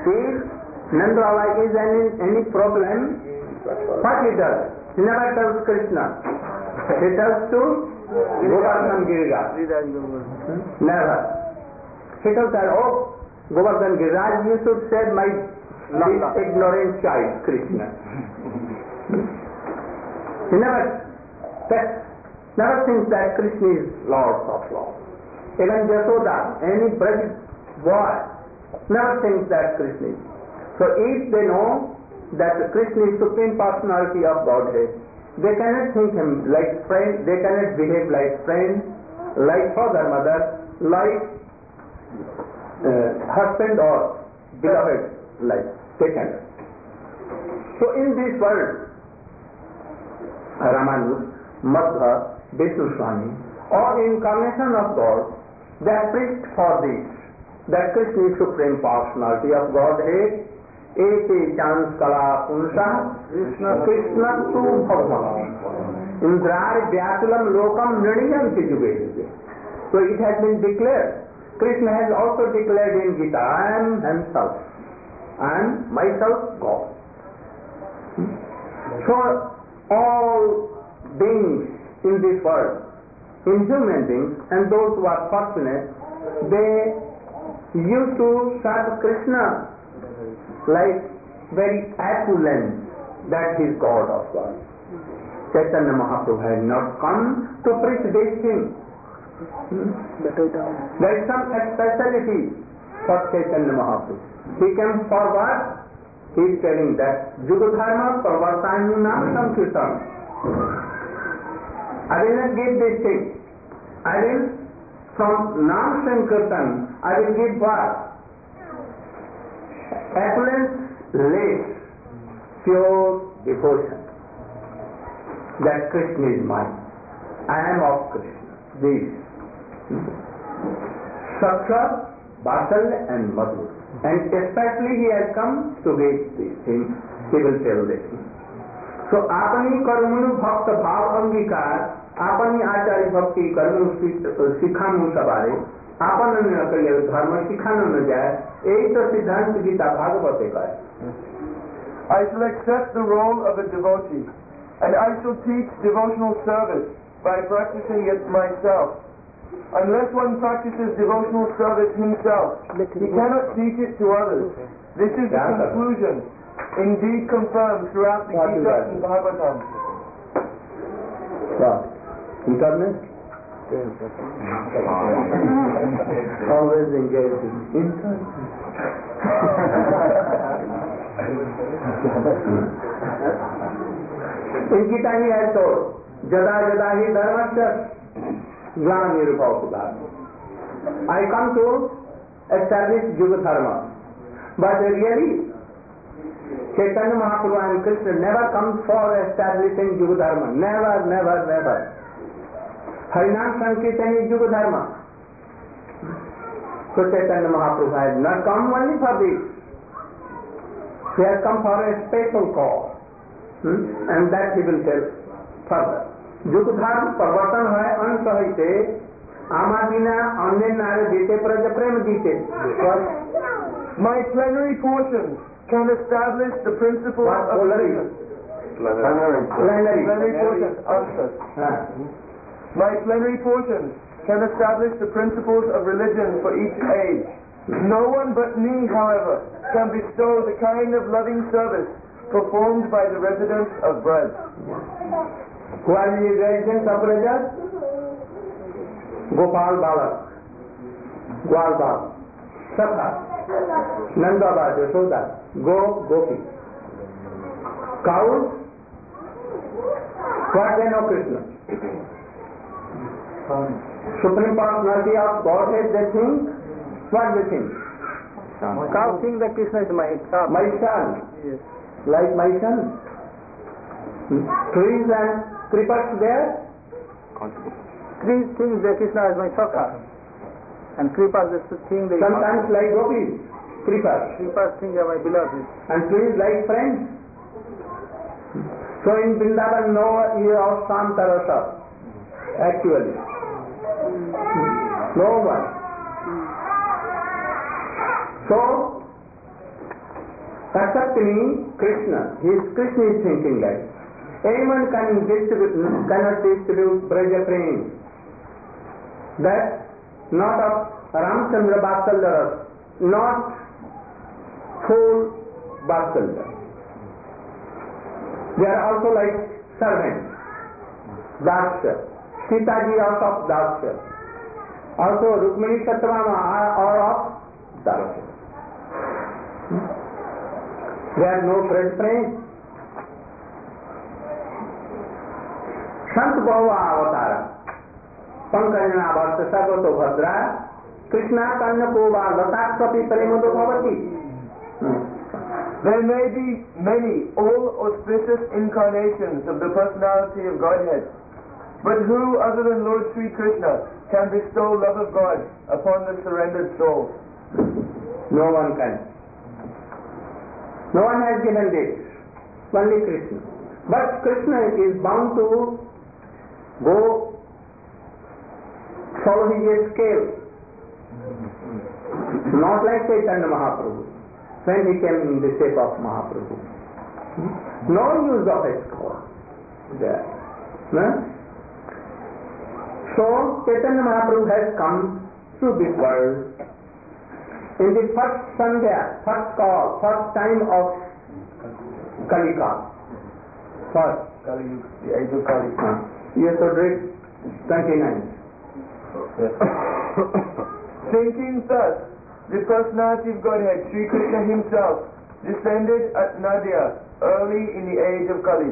If Nanda Baba is in any problem, what he does? He never tells Krishna. He tells to Govardhan Giriraj. Never. He tells that, oh, Govardhan Giriraj, you should save my ignorant child, Krishna. He never thinks that Krishna is Lord of Lords. Even Yashoda, any Braj boy, never thinks that Krishna is. So if they know that Krishna is Supreme Personality of Godhead, they cannot think him like friend, they cannot behave like friend, like father, mother, like husband or beloved, like they cannot. So in this world, Ramanuja, Madhva, Vishnu Swami, or incarnation of God, they are preached for this, that Krishna is Supreme Personality of Godhead, Ete Chans Kala Punsa, Krishna Tu Bhagavan, Indrar Vyatulam Lokam Nridiyam Tijuve. So it has been declared. Krishna has also declared in Gita, I am himself. I am myself God. So all beings in this world, in human beings and those who are fortunate, they used to serve Krishna like very opulent, that he is God of God. Chaitanya Mahaprabhu had not come to preach these things. There is some speciality for Chaitanya Mahaprabhu. He came forward, he is telling that Jugadharma Parvatanu Nam Sankirtan. I will not give this thing. I will, from Nam Sankirtan, I will give what? Opulence, lace, pure devotion. That Krishna is mine. I am of Krishna. This. Saksha, Vatsalya and Madhur. And especially he has come to give these things. He will tell this. So, apani karmanu bhakta bhav angikar, apani acharya bhakti karmanu sikhanu sabare, आपन न करिए धर्म सिखाना न जाए यही तो सिद्धांत गीता भागवत का है. I shall accept the role of a devotee and I shall teach devotional service by practicing it myself. Unless one practices devotional service himself, he cannot teach it to others. This is the conclusion, indeed confirmed throughout the Gita and Bhagavatam. Internet? Always engaged in internet. In Gita he has told, Jada Jada hi dharmasya Glanirupavsudhar. I come to establish Yuga Dharma. But really, Chaitanya Mahaprabhu and Krishna never come for establishing Yuga Dharma. Never, never, never. Harinam Sankirtan is Yuga Dharma. So Chaitanya Mahaprabhu has not come only for this. He has come for a special cause. And that he will tell further. Yuga Dharma Parvatan hai ansahite amadina ande nare dite praja prem dite. My plenary portions can establish the principle of religion. Plenary portions. My plenary portions can establish the principles of religion for each age. No one but me, however, can bestow the kind of loving service performed by the residents of Braj. Who are the residents of Braj? Gopal Balak, Gwal Balak, Sakha, Nanda Baba, Yashoda, Gopi. Cows, what they know Krishna? Supreme Personality of Godhead, they think, what they think? Cow think that Krishna is my son. My son. Yes. Like my son. Trees and creepers there? Trees think that Krishna is my Sakha. And creepers think that sometimes like gopis, creepers. Creepers think they are my beloved. And trees like friends. So in Vrindavan no year of Santarasa. Actually. No one. So except me, Krishna. Krishna is thinking like anyone cannot distribute Braja Prem. That not of Ramchandra Vatsalya, not full Vatsalya. They are also like servants, Dasya. Sita ji also of Dasya. Also Rukmini Satyabhama are of Dasya. They are no Braja Prem. Sant Bhava Avatara. Pankajana Bharta Sarvato Bhadra Krishna Kanna Kova Lataksapi Premodo Bhavati. There may be many all-auspicious incarnations of the personality of Godhead, but who other than Lord Sri Krishna can bestow love of God upon the surrendered soul? No one can. No one has given this. Only Krishna. But Krishna is bound to go follow his scale. Not like Chaitanya Mahaprabhu, when he came in the shape of Mahaprabhu. No use of escort there. No? So Chaitanya Mahaprabhu has come to this world in the first Sandhya, first call, first time of Kalika. First. Kali Yuga, the age of Kali. You should read 29. Thinking thus, the personality of Godhead, Sri Krishna himself, descended at Nadia early in the age of Kali.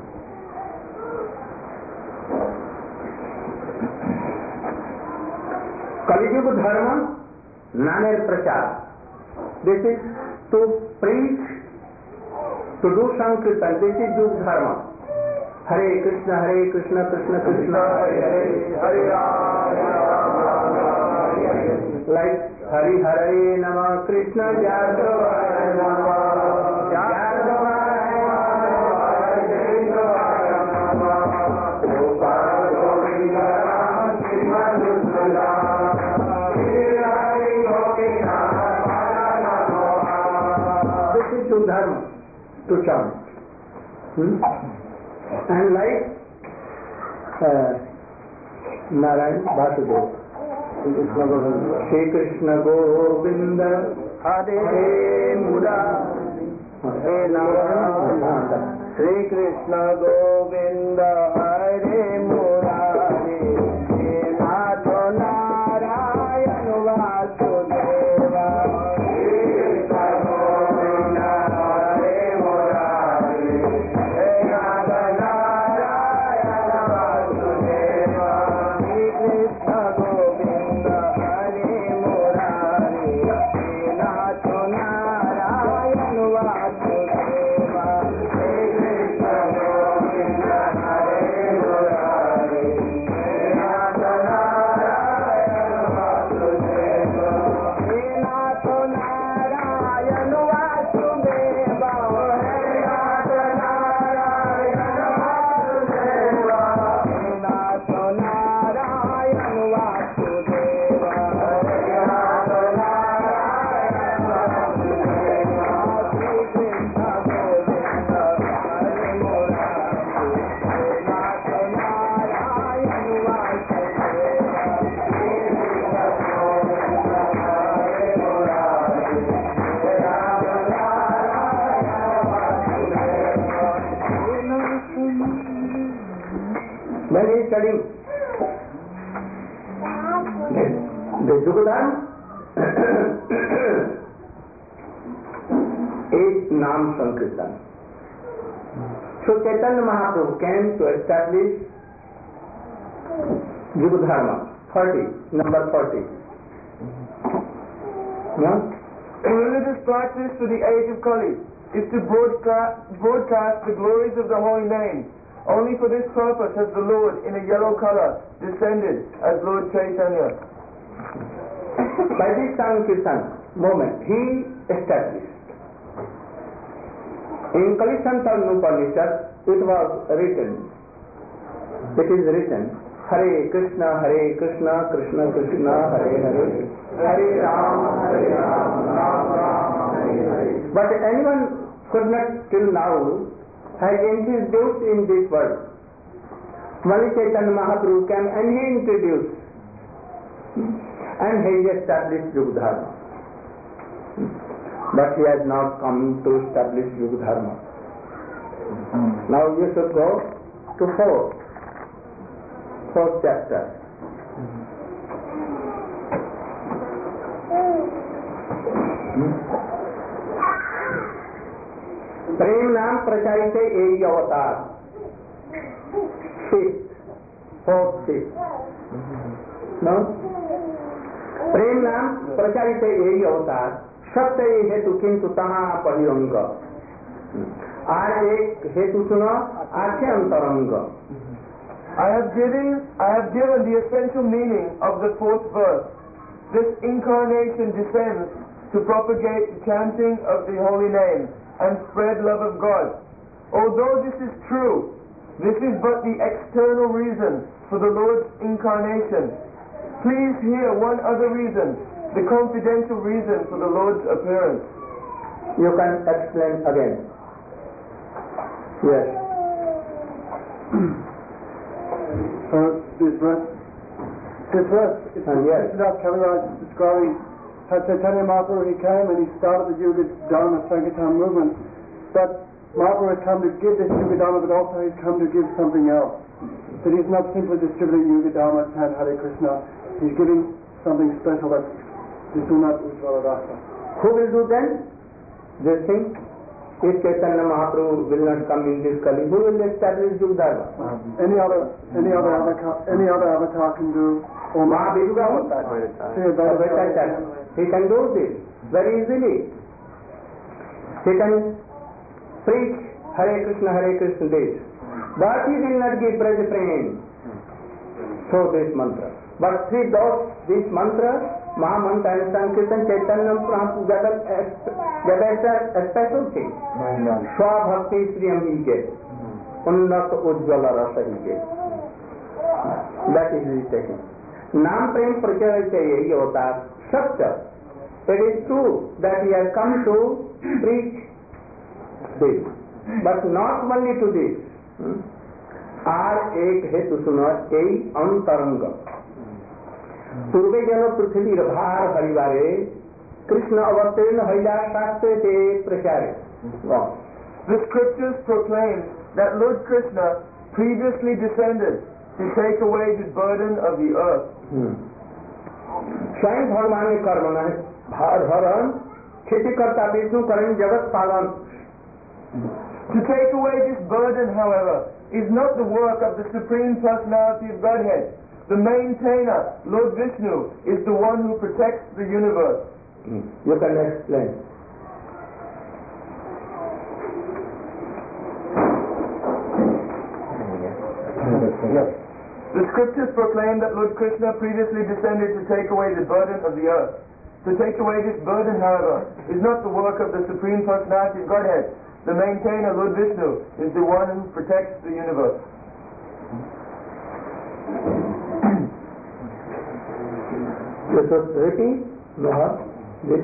Kali Yuga Dharma, Naner Prachar. This is to preach, to do Sankirtan. This is Yuga Dharma. Hare Krishna, Krishna Krishna, Hare Hare, Hare Rama. Like Hari Hare Nama, Krishna Yadavaya Nama, Yadavaya Nama, Gopal Govinda Ram, Sriman Dusala, Hare Gopinath. This is to dharma, to chant. And like Narayan Vasudev, Shri Krishna Govinda Hare Murari, Hare Narayan, Shri Krishna Govinda Hare Murari, Hare Nato Narayan Vasudeva, Shri Krishna Govinda Hare Murari, Hare Nato Narayan Vasudeva, Shri Krishna Govinda Hare Murari, Hare Nato Narayan Vasudeva, Shri Krishna Govinda Hare Murari, Hare Nato Narayan Vasudeva, Shri Nato Narayan Vasudeva, Hare Nato Narayan Vasudeva, Hare Nato Narayan Vasudeva, Hare Nato Narayan Vasudeva, Shri Krishna Govinda Hare Murari, Hare Nato Narayan Vasudeva, Shri Krishna Govinda Hare Murari, Hare Nato Narayan Vasudeva. When he is studying the Yugadharma is Nam Sankirtan. So Chaitanya Mahaprabhu came to establish Yugadharma 40, number 40. No? The religious practice for the age of Kali is to broadcast the glories of the holy name. Only for this purpose has the Lord in a yellow color descended as Lord Chaitanya. By this Sankirtan moment, he established. In Kalisanthan Upanishad, it was written, it is written, Hare Krishna, Krishna Krishna, Hare Hare, Hare Rama, Rama Rama, Hare Hare. But anyone could not till now has introduced in this world. Only Chaitanya Mahaprabhu came and he introduced and he established Yuga Dharma. But he has not come to establish Yuga Dharma. Now you should go to fourth chapter. प्रेम नाम प्रचारित यही अवतार प्रेम नाम प्रचारित यही अवतार सत्य हेतु किंतु तहाँ परिरंग आर एक हेतु सुनो आखे अंतरंग. I have given the essential meaning of the fourth verse. This incarnation descends to propagate the chanting of the holy name and spread love of God. Although this is true, this is but the external reason for the Lord's incarnation. Please hear one other reason, the confidential reason for the Lord's appearance. You can explain again. Yes. This verse is about Kaviraj describing how Chaitanya Mahaprabhu, he came and he started the Yuga Dharma Sankirtan movement, but Mahaprabhu has come to give this Yuga Dharma, but also he's come to give something else. That he's not simply distributing Yuga Dharma, chant Hare Krishna, he's giving something special that Vishwanath Ujjvala Dasa. Who will do then this thing? If Chaitanya Mahaprabhu will not come in this Kali, who will establish Yuga Dharma? Any other avatar can do. Or Mahavishnu avatar. He can do this very easily. He can preach Hare Krishna this. But he will not give Braj Prem through this mantra. But through this mantra, Mahamantra and Sankirtan, Chaitanya Mahaprabhu got a special thing. Swabhakti Sriyam he gave. Unnat Ujjvala Rasa he gave. That is his technique. Nam Prem Pracharit Yahi Avatar Satya. It is true that he has come to preach this, but not only to this. आर एक हेतु सुनो यही अंतरंग. पूर्वे जन पृथ्वी भार हरिवारे कृष्ण अवतीर्ण हरिला शास्त्र ते प्रचारे. The scriptures proclaim that Lord Krishna previously descended to take away the burden of the earth. स्वयं भगवान ने कर्म है भार हरण क्षतिकर्ता विष्णु करण जगत पालन. To take away this burden, however, is not the work of the Supreme Personality of Godhead. The maintainer, Lord Vishnu, is the one who protects the universe. You can explain. Yes. The scriptures proclaim that Lord Krishna previously descended to take away the burden of the earth. To take away this burden, however, is not the work of the Supreme Personality of Godhead. The maintainer, Lord Vishnu, is the one who protects the universe. This was repeat. This.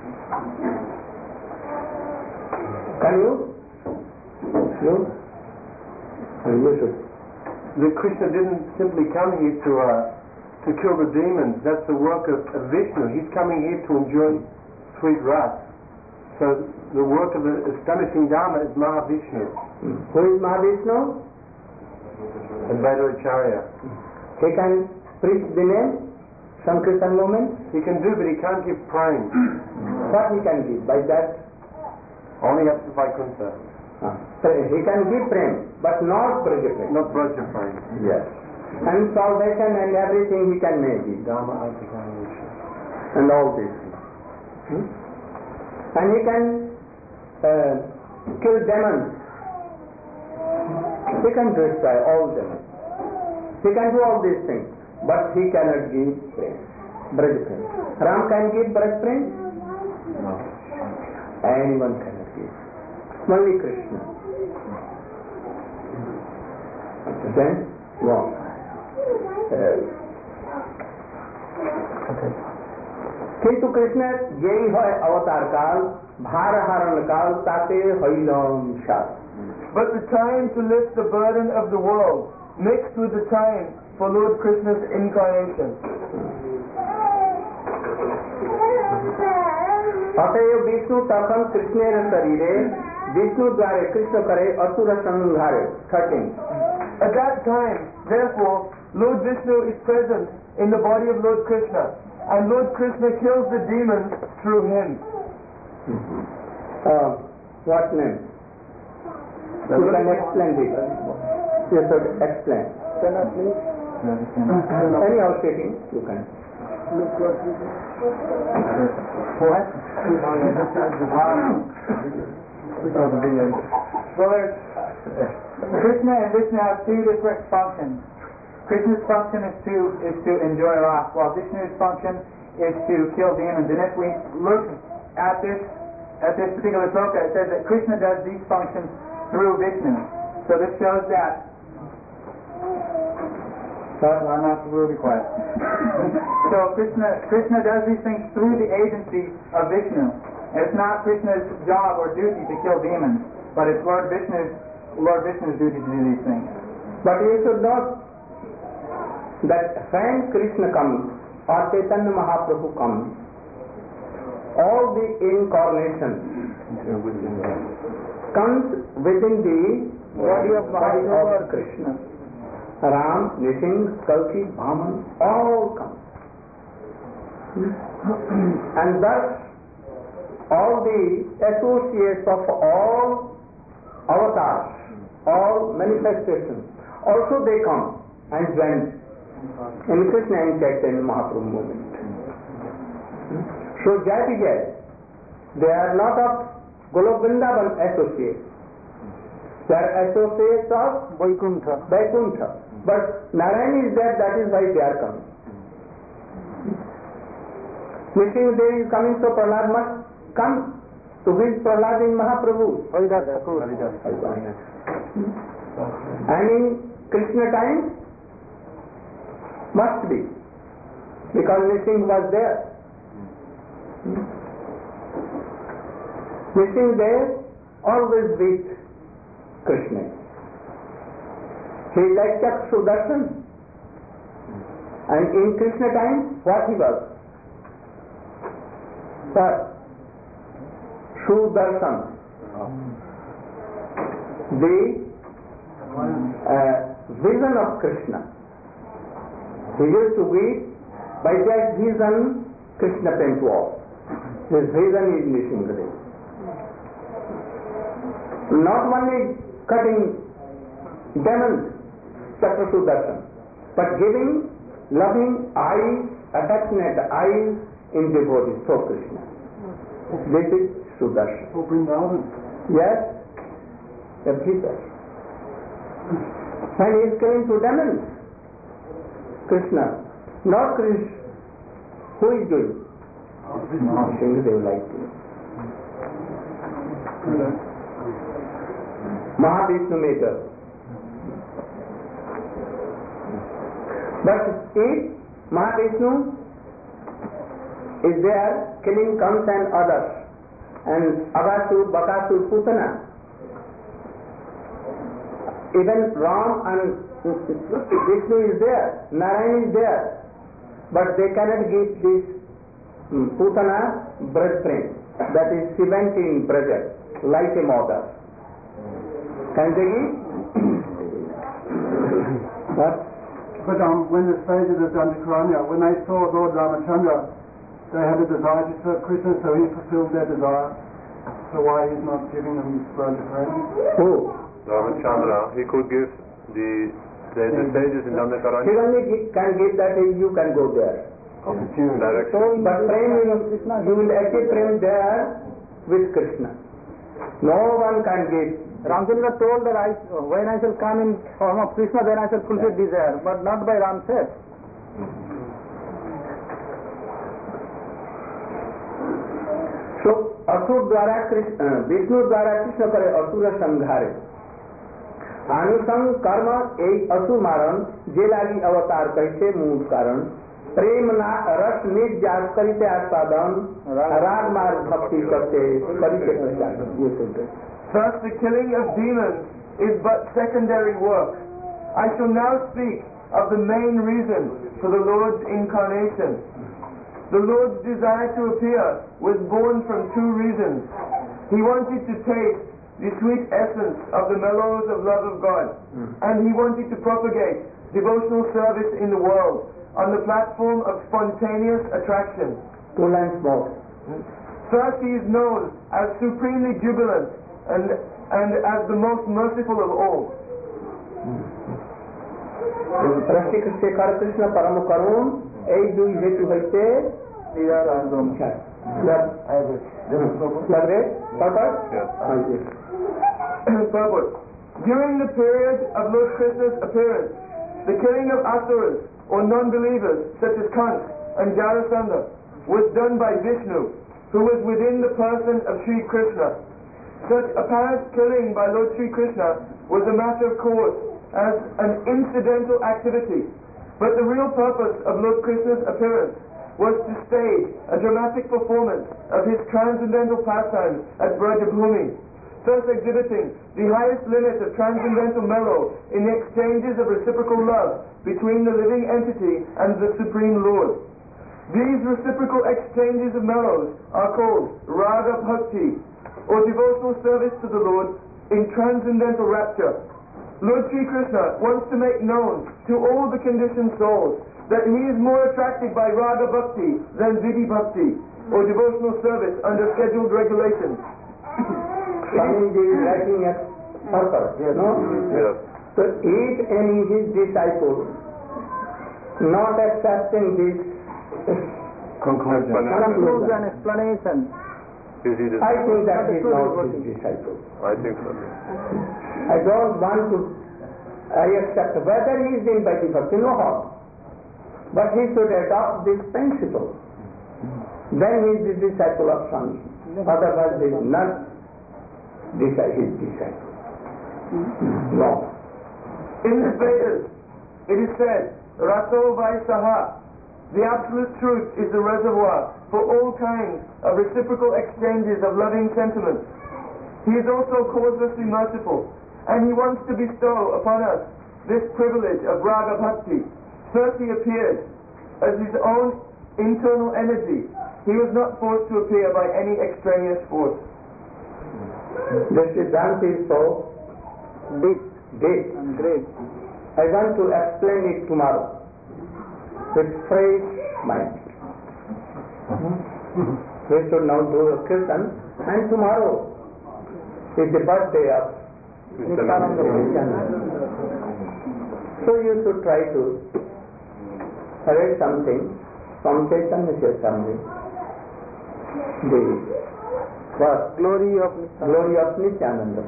Can you? No? You should. The Krishna didn't simply come here to kill the demons. That's the work of Vishnu. He's coming here to enjoy sweet rasa. So the work of establishing Dharma is Mahavishnu. Who is Mahavishnu? Advaitacharya. He can preach the name, Sankirtan movement. He can do, but he can't give praying. What he can give? By that? Only up to Vaikuntha. He can give praying, but not Braja praying. Not Braja praying. Yes. And salvation and everything he can make it. Dharma, and all this. And he can kill demons. He can destroy all demons. He can do all these things, but he cannot give Braj Prem. Ram can give Braj Prem? No. Anyone cannot give. Only Krishna. Then, wrong. किंतु कृष्ण यही है अवतार काल भार हरण काल ताते हईलम शास. But the time to lift the burden of the world mixed with the time for Lord Krishna's incarnation. अतएव विष्णु तखन कृष्णेर शरीरे विष्णु द्वारे कृष्ण करे असुर संहारे. 13. At that time, therefore, Lord Vishnu is present in the body of Lord Krishna, and Lord Krishna kills the demons through him. What name? You can explain this. You should explain. Can I please? Anyhow speaking, you can. What? Well, Krishna and Vishnu have two different functions. Krishna's function is to enjoy life, while Vishnu's function is to kill demons. And if we look at this particular sloka, it says that Krishna does these functions through Vishnu. So this shows that. I'm not really quiet. So Krishna does these things through the agency of Vishnu. It's not Krishna's job or duty to kill demons, but it's Lord Vishnu's duty to do these things. But you should know that when Krishna comes or Chaitanya Mahaprabhu comes, all the incarnation comes within the body of Krishna. Ram, Nrsimha, Kalki, Bhaman, all come. And thus all the associates of all avatars, all manifestations, also they come and join in Krishna and Chaitanya Mahaprabhu movement. So Jai Vijay, they are not of Golok Vrindavan associates. They are associates of Vaikuntha. But Narayan is there, that is why they are coming. Nrsimha Devi is coming, so Prahlad must come to visit Prahlad in Mahaprabhu. And in Krishna time, must be, because Nrsimha was there. Nrsimha Dev always with Krishna. He is like Sudarshan. And in Krishna time, what he was? Sudarshan. The vision of Krishna. He used to be, by that vision, Krishna came to all. His vision is Nrsimha Dev. Not only cutting demons, Chakra Sudarshan, but giving loving eyes, affectionate eyes in devotees for Krishna. This is Sudarshan. Yes, everywhere. And he is coming to demons. Krishna, not Krishna. Who is doing? Nrsimha Dev like this. Mahavishnu maker. But if Mahavishnu is there, killing Kamsa and others, and Abasur, Bakasur, Putana, even Ram and Vishnu is there, Narayan is there, but they cannot give this Putana bread frame, that is 17 brothers, like a mother. Can they give? What? But when the sages of Dandakaranya, when they saw Lord Ramachandra, they had a desire to serve Krishna, so he fulfilled their desire. So why he's not giving them Dandakaranya? Who? Ramachandra, he could give the sages in Dandakaranya. He only can give that if you can go there. Direction. But you will achieve prem there with Krishna. No one can give. Ramchandra told that when I shall come in form of Krishna, then I shall fulfill desire, but not by Ram said. So, असुर द्वारा विष्णु द्वारा कृष्ण करे असुर संहारे अनुसंग कर्म एक असुर मारण जे लागी अवतार कैसे मूल कारण प्रेम रस निज जात करिते आस्वादन राग मार्ग भक्ति करते करिते प्रचार. Thus the killing of demons is but secondary work. I shall now speak of the main reason for the Lord's incarnation. The Lord's desire to appear was born from two reasons. He wanted to taste the sweet essence of the mellows of love of God, and he wanted to propagate devotional service in the world on the platform of spontaneous attraction. 2 lines more. First, he is known as supremely jubilant and as the most merciful of all. Shekhar Krishna परम करुण এই দুই হেতু হইতে Purport. During the period of Lord Krishna's appearance, the killing of asuras or non-believers such as Kans and Jarasandha was done by Vishnu, who was within the person of Sri Krishna. Such apparent killing by Lord Sri Krishna was a matter of course as an incidental activity, but the real purpose of Lord Krishna's appearance was to stage a dramatic performance of his transcendental pastimes at Brajabhumi, thus exhibiting the highest limit of transcendental mellow in the exchanges of reciprocal love between the living entity and the Supreme Lord. These reciprocal exchanges of mellows are called Raga Bhakti, or devotional service to the Lord in transcendental rapture. Lord Sri Krishna wants to make known to all the conditioned souls that he is more attracted by Raga Bhakti than Vidhi Bhakti, or devotional service under scheduled regulations. Swamiji is writing a purpose, no? Yes. So if any his disciple not accepting this Conclusion. Explanation. Is he the I think that he is not his disciple. I think so. I don't want to accept whether he is in Vaidhi Bhakti, no harm. But he should adopt this principle. Then he is the disciple of Swami. Otherwise he is not his disciple. No. In the Vedas, it is said, Raso Vaisaha, the absolute truth is the reservoir for all kinds of reciprocal exchanges of loving sentiments. He is also causelessly merciful, and he wants to bestow upon us this privilege of Raga Bhakti. First he appeared as his own internal energy. He was not forced to appear by any extraneous force. The Siddhanta is so deep and great. I want to explain it tomorrow with fresh mind. We should now do a kirtan, and tomorrow is the birthday of Nityananda. So you should try to read something from Chaitanya Charitamrita, the glory of Nityananda.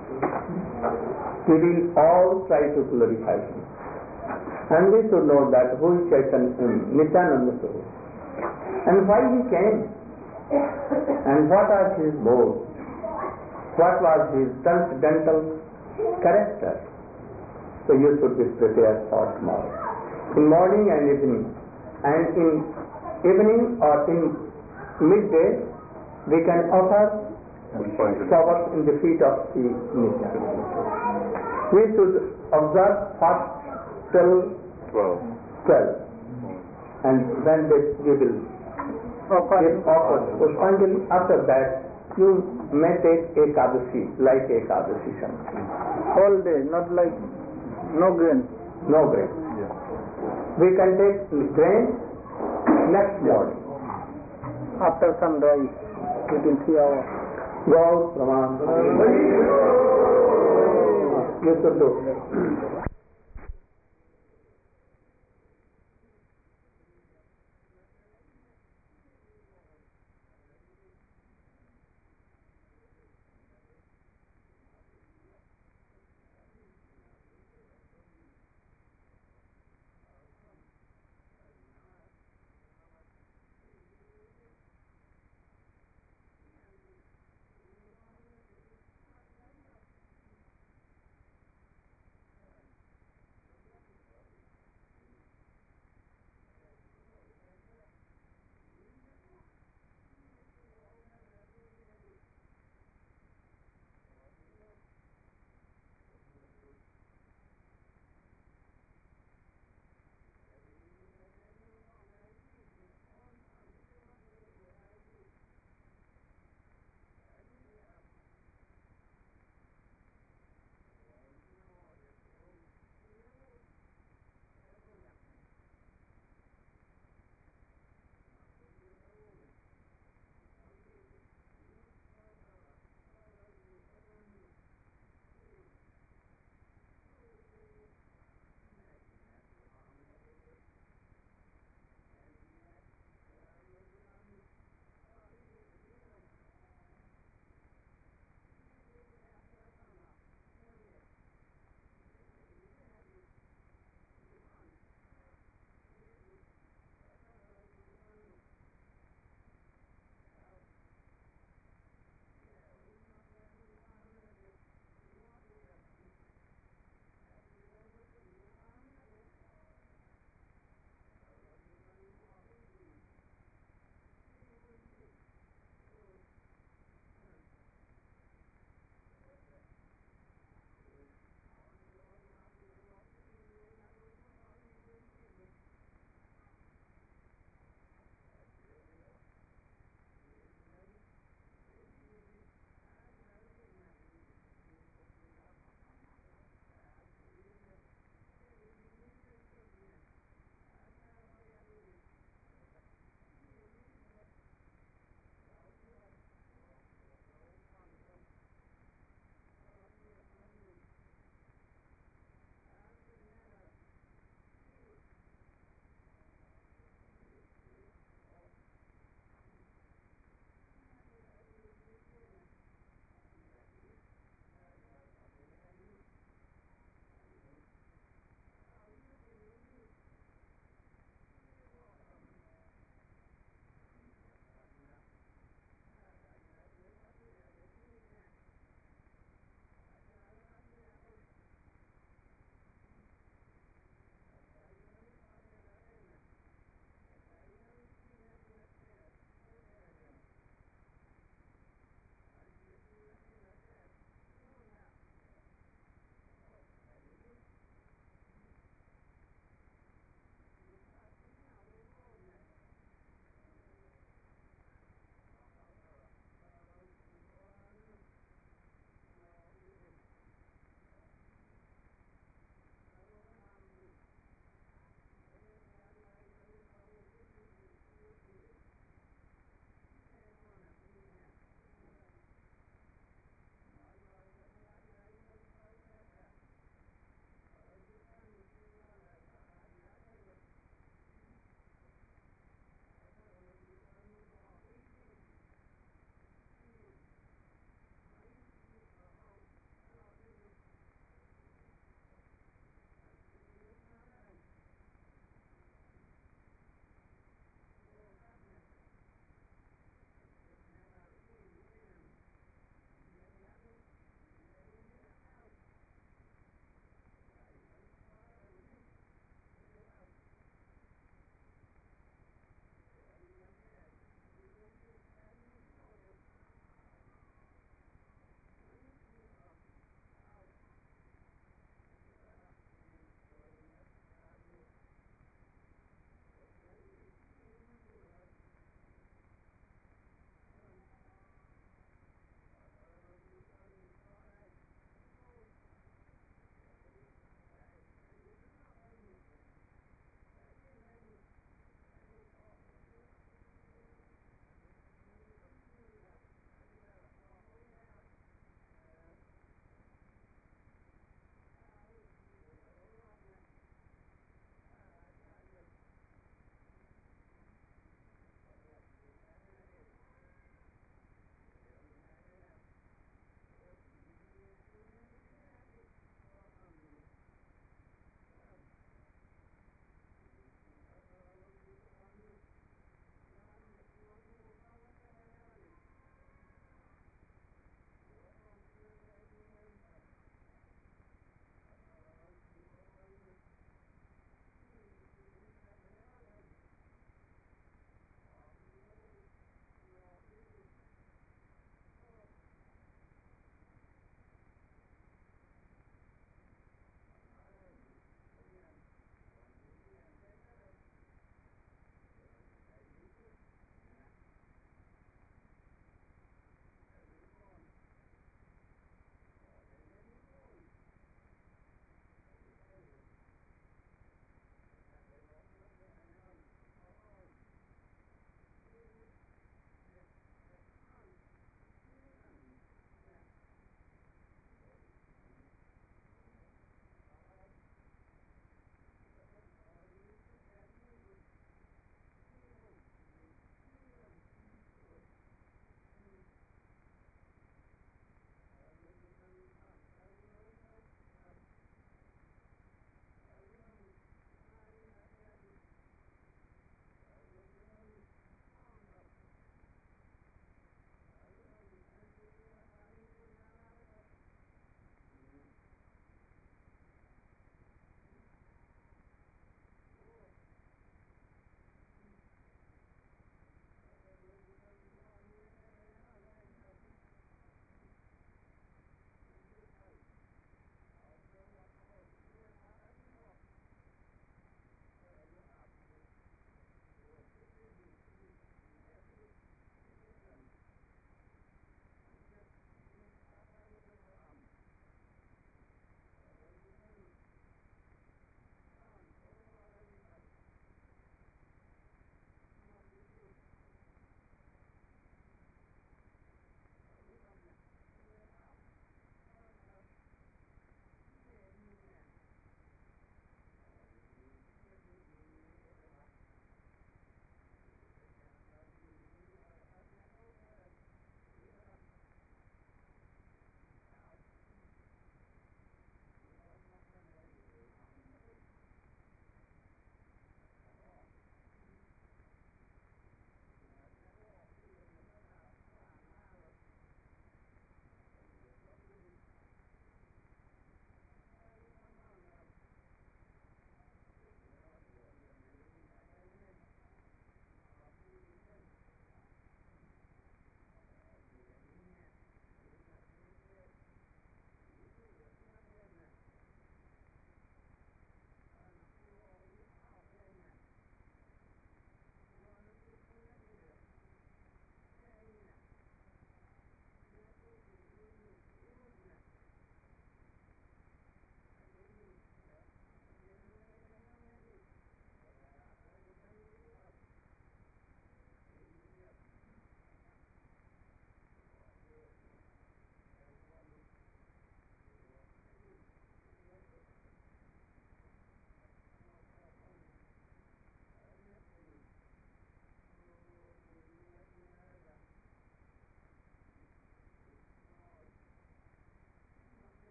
We will all try to glorify him. And we should know that who is Nityananda Prabhu, and why he came, and what are his modes, what was his transcendental character. So you should be prepared for tomorrow. In morning and evening, and in evening or in midday, we can offer flowers in the feet of the Nityananda. We should observe fast till 12. And then we will offer Pushpanjali. After that, you may take Ekadasi, like Ekadasi something. Whole day, not like no grain. No grain. Yeah. We can take grain next morning. After sunrise, within 3 hours. Go out, Brahman. You should do.